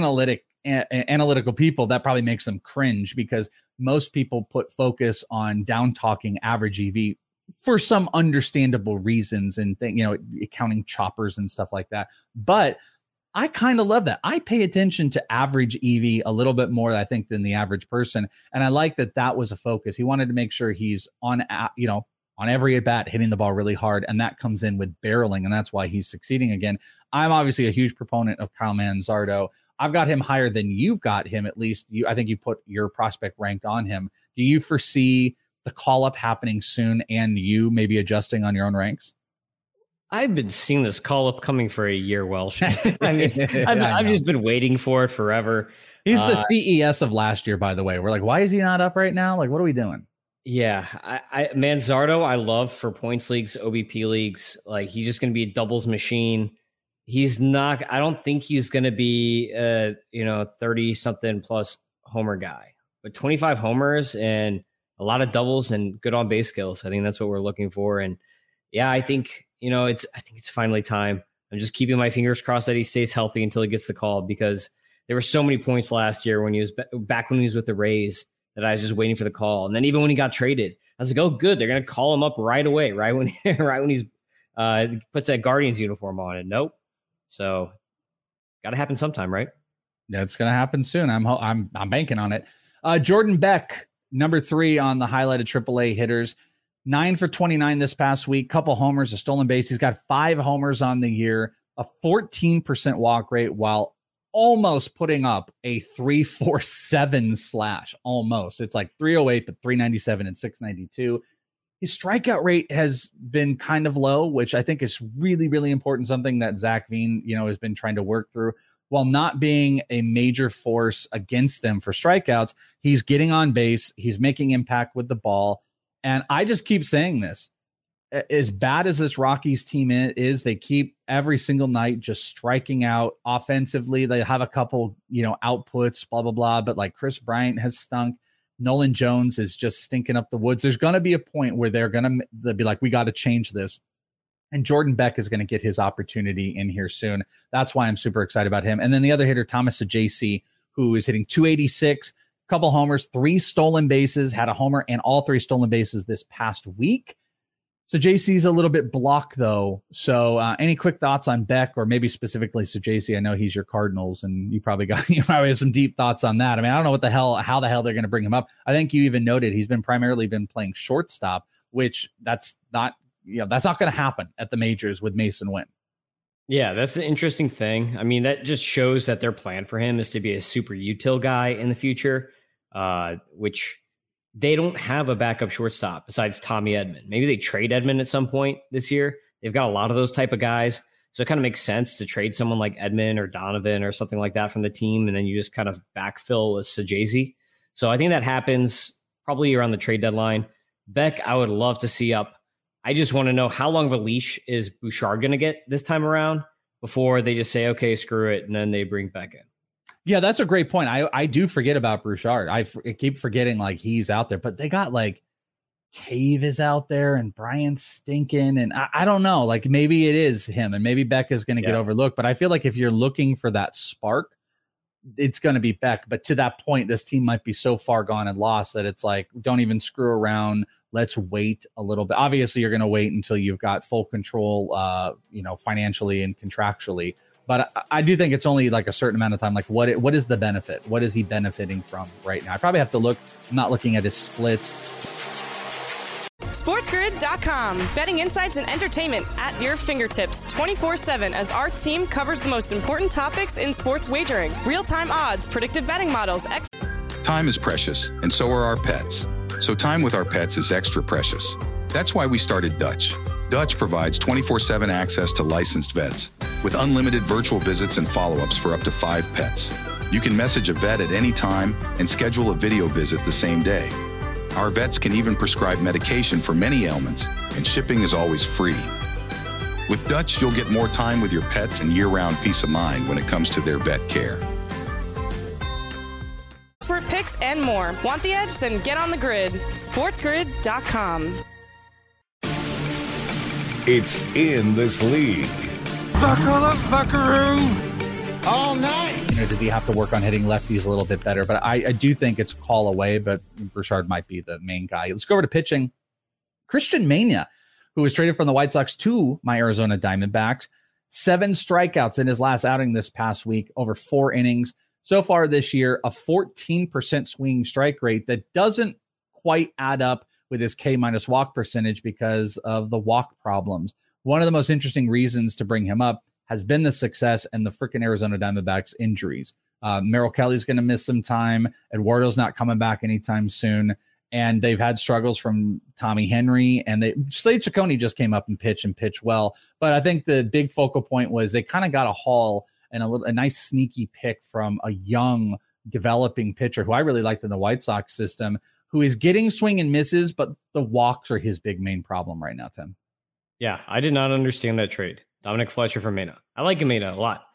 [SPEAKER 8] analytical people, that probably makes them cringe because most people put focus on down talking average EV for some understandable reasons and counting choppers and stuff like that. But I kind of love that. I pay attention to average EV a little bit more, I think, than the average person. And I like that was a focus. He wanted to make sure he's on every at bat, hitting the ball really hard. And that comes in with barreling. And that's why he's succeeding again. I'm obviously a huge proponent of Kyle Manzardo. I've got him higher than you've got him. At least I think you put your prospect ranked on him. Do you foresee the call up happening soon and you maybe adjusting on your own ranks?
[SPEAKER 9] I've been seeing this call up coming for a year, Welsh. I've just been waiting for it forever.
[SPEAKER 8] He's the CES of last year, by the way. We're like, why is he not up right now? Like, what are we doing?
[SPEAKER 9] Yeah, Manzardo, I love for points leagues, OBP leagues. Like, he's just going to be a doubles machine. He's not. I don't think he's going to be 30 something plus homer guy, but 25 homers and a lot of doubles and good on base skills. I think that's what we're looking for. And yeah, I think it's finally time. I'm just keeping my fingers crossed that he stays healthy until he gets the call, because there were so many points last year when he was back when he was with the Rays that I was just waiting for the call. And then even when he got traded, I was like, oh, good. They're going to call him up right away. Right when he's puts that Guardians uniform on. And nope. So got to happen sometime, right?
[SPEAKER 8] That's going to happen soon. I'm banking on it. Jordan Beck, number 3 on the highlighted AAA hitters, 9 for 29 this past week, couple homers, a stolen base. He's got 5 homers on the year, a 14% walk rate, while almost putting up a 3.47 slash. Almost. It's like 308, but 397 and 692. His strikeout rate has been kind of low, which I think is really, really important. Something that Zach Veen, has been trying to work through. While not being a major force against them for strikeouts, he's getting on base. He's making impact with the ball. And I just keep saying this. As bad as this Rockies team is, they keep every single night just striking out offensively. They have a couple, outputs, blah, blah, blah. But like Chris Bryant has stunk. Nolan Jones is just stinking up the woods. There's going to be a point where they'll be like, we got to change this. And Jordan Beck is going to get his opportunity in here soon. That's why I'm super excited about him. And then the other hitter, Thomas Saggese, who is hitting 286, couple homers, 3 stolen bases, had a homer and all 3 stolen bases this past week. Saggese's a little bit blocked, though. So any quick thoughts on Beck, or maybe specifically Saggese? I know he's your Cardinals, and you probably have some deep thoughts on that. I mean, I don't know how the hell they're going to bring him up. I think you even noted he's primarily been playing shortstop, which that's not going to happen at the majors with Mason Wynn.
[SPEAKER 9] Yeah, that's an interesting thing. I mean, that just shows that their plan for him is to be a super util guy in the future, which they don't have a backup shortstop besides Tommy Edman. Maybe they trade Edman at some point this year. They've got a lot of those type of guys. So it kind of makes sense to trade someone like Edman or Donovan or something like that from the team. And then you just kind of backfill with Saggese. So I think that happens probably around the trade deadline. Beck, I would love to see up. I just want to know, how long of a leash is Bouchard going to get this time around? before they just say, okay, screw it, and then they bring back in.
[SPEAKER 8] Yeah, that's a great point. I do forget about Broussard. I keep forgetting like he's out there, but they got like Cave is out there and Brian Stinkin. And I don't know, like maybe it is him and maybe Beck is going to get overlooked. But I feel like if you're looking for that spark, it's going to be Beck. But to that point, this team might be so far gone and lost that it's like, don't even screw around. Let's wait a little bit. Obviously, you're going to wait until you've got full control, financially and contractually. But I do think it's only like a certain amount of time. Like what is the benefit? What is he benefiting from right now? I probably have to look. I'm not looking at his splits.
[SPEAKER 4] SportsGrid.com. Betting insights and entertainment at your fingertips 24/7 as our team covers the most important topics in sports wagering. Real-time odds, predictive betting models.
[SPEAKER 14] Time is precious, and so are our pets. So time with our pets is extra precious. That's why we started Dutch. Dutch provides 24/7 access to licensed vets with unlimited virtual visits and follow-ups for up to 5 pets. You can message a vet at any time and schedule a video visit the same day. Our vets can even prescribe medication for many ailments, and shipping is always free. With Dutch, you'll get more time with your pets and year-round peace of mind when it comes to their vet care.
[SPEAKER 4] Expert picks and more. Want the edge? Then get on the grid. SportsGrid.com.
[SPEAKER 6] It's in this league.
[SPEAKER 7] Buckle up, buckaroo! All night.
[SPEAKER 8] Does he have to work on hitting lefties a little bit better? But I do think it's a call away, but Broussard might be the main guy. Let's go over to pitching. Christian Mania, who was traded from the White Sox to my Arizona Diamondbacks. 7 strikeouts in his last outing this past week, over 4 innings. So far this year, a 14% swinging strike rate that doesn't quite add up with his K-minus walk percentage because of the walk problems. One of the most interesting reasons to bring him up has been the success and the freaking Arizona Diamondbacks injuries. Merrill Kelly's going to miss some time. Eduardo's not coming back anytime soon. And they've had struggles from Tommy Henry. And Slade Ciccone just came up and pitched well. But I think the big focal point was they kind of got a haul and a nice sneaky pick from a young developing pitcher who I really liked in the White Sox system, who is getting swing and misses, but the walks are his big main problem right now, Tim.
[SPEAKER 9] Yeah, I did not understand that trade. Dominic Fletcher from Mena. I like Mena a lot.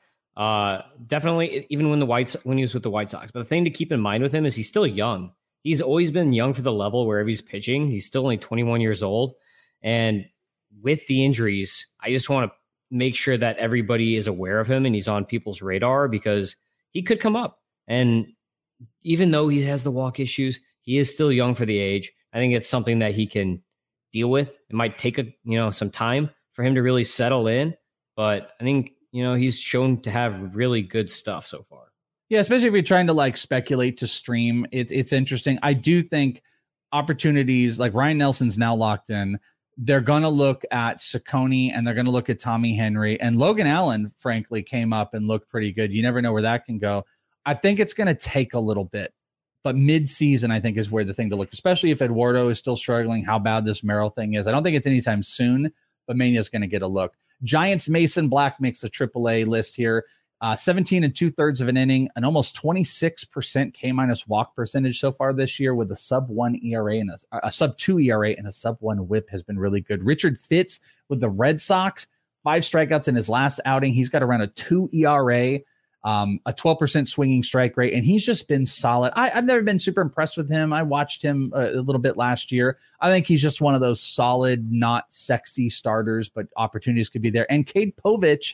[SPEAKER 9] Definitely, even when he was with the White Sox. But the thing to keep in mind with him is he's still young. He's always been young for the level wherever he's pitching. He's still only 21 years old. And with the injuries, I just want to make sure that everybody is aware of him and he's on people's radar because he could come up. And even though he has the walk issues, he is still young for the age. I think it's something that he can deal with. It might take some time for him to really settle in, but I think, he's shown to have really good stuff so far.
[SPEAKER 8] Yeah, especially if you're trying to speculate to stream, it's interesting. I do think opportunities like Ryan Nelson's now locked in. They're going to look at Ciccone and they're going to look at Tommy Henry, and Logan Allen, frankly, came up and looked pretty good. You never know where that can go. I think it's going to take a little bit, but mid-season, I think, is where the thing to look, especially if Eduardo is still struggling, how bad this Merrill thing is. I don't think it's anytime soon, but Mania's going to get a look. Giants Mason Black makes the AAA list here. 17 2/3 of an inning, an almost 26% K-minus walk percentage so far this year with a sub-1 ERA and a sub-2 ERA and a sub-1 whip has been really good. Richard Fitz with the Red Sox, 5 strikeouts in his last outing. He's got around a 2 ERA, a 12% swinging strike rate, and he's just been solid. I've never been super impressed with him. I watched him a little bit last year. I think he's just one of those solid, not sexy starters, but opportunities could be there. And Cade Povich,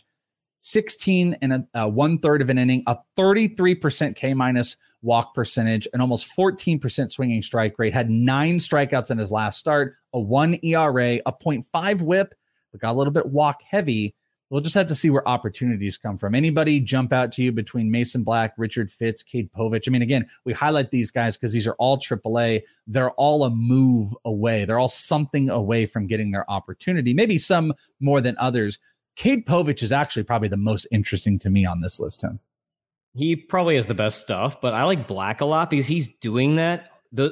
[SPEAKER 8] 16 1/3 of an inning, a 33% K-minus walk percentage, an almost 14% swinging strike rate, had 9 strikeouts in his last start, a 1 ERA, a 0.5 whip, but got a little bit walk heavy. We'll just have to see where opportunities come from. Anybody jump out to you between Mason Black, Richard Fitz, Cade Povich? I mean, again, we highlight these guys because these are all AAA. They're all a move away. They're all something away from getting their opportunity, maybe some more than others. Cade Povich is actually probably the most interesting to me on this list, Tim.
[SPEAKER 9] He probably has the best stuff, but I like Black a lot because he's doing that. A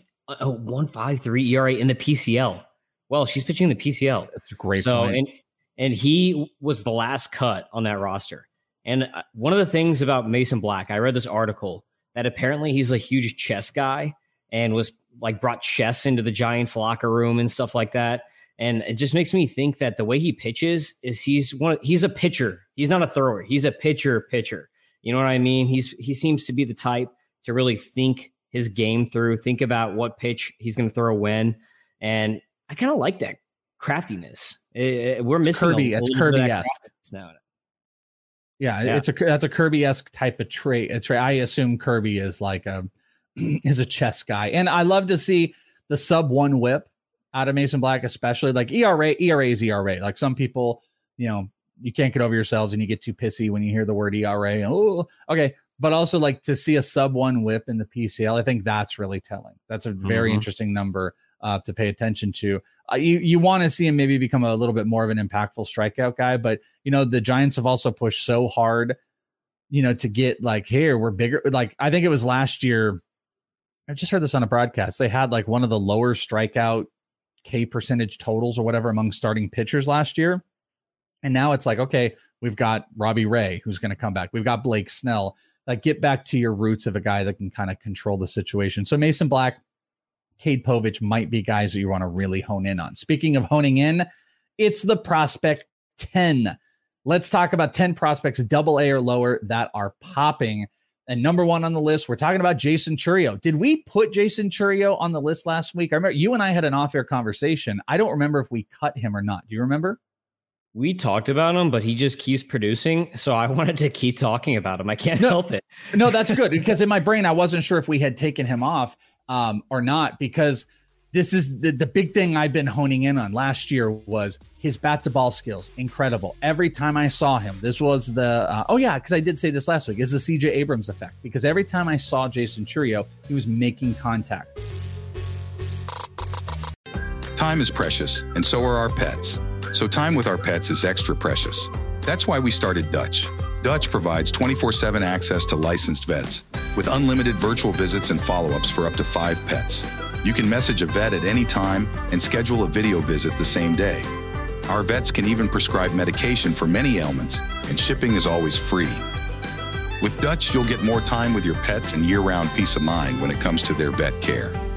[SPEAKER 9] 1.53 ERA in the PCL. Well, she's pitching the PCL.
[SPEAKER 8] That's a great point.
[SPEAKER 9] And he was the last cut on that roster. And one of the things about Mason Black, I read this article that apparently he's a huge chess guy and was brought chess into the Giants locker room and stuff like that. And it just makes me think that the way he pitches is he's a pitcher. He's not a thrower. He's a pitcher. You know what I mean? He seems to be the type to really think his game through, think about what pitch he's going to throw when. And I kind of like that craftiness. We're missing
[SPEAKER 8] Kirby. It's Kirby-esque
[SPEAKER 9] now.
[SPEAKER 8] Yeah, that's a Kirby-esque type of trait. I assume Kirby is like a chess guy. And I love to see the sub 1 whip out of Mason Black, especially like ERA is ERA. Like some people, you can't get over yourselves and you get too pissy when you hear the word ERA. Oh, okay. But also like to see a sub 1 whip in the PCL, I think that's really telling. That's a very interesting number to pay attention to. You want to see him maybe become a little bit more of an impactful strikeout guy, but the Giants have also pushed so hard, to get like, here, we're bigger. Like, I think it was last year. I just heard this on a broadcast. They had like one of the lower strikeout K percentage totals or whatever among starting pitchers last year. And now it's like, okay, we've got Robbie Ray, who's going to come back. We've got Blake Snell. Like, get back to your roots of a guy that can kind of control the situation. So Mason Black, Cade Povich might be guys that you want to really hone in on. Speaking of honing in, it's the prospect 10. Let's talk about 10 prospects, AA or lower, that are popping. And number 1 on the list, we're talking about Jason Chourio. Did we put Jason Chourio on the list last week? I remember you and I had an off-air conversation. I don't remember if we cut him or not. Do you remember?
[SPEAKER 9] We talked about him, but he just keeps producing. So I wanted to keep talking about him. I can't help it.
[SPEAKER 8] No, that's good. Because in my brain, I wasn't sure if we had taken him off or not, because this is the big thing I've been honing in on last year was his bat to ball skills. Incredible. Every time I saw him, this was the, because I did say this last week, is the CJ Abrams effect. Because every time I saw Jason Chourio, he was making contact.
[SPEAKER 14] Time is precious, and so are our pets. So time with our pets is extra precious. That's why we started Dutch. Dutch provides 24/7 access to licensed vets with unlimited virtual visits and follow-ups for up to 5 pets. You can message a vet at any time and schedule a video visit the same day. Our vets can even prescribe medication for many ailments, and shipping is always free. With Dutch, you'll get more time with your pets and year-round peace of mind when it comes to their vet care.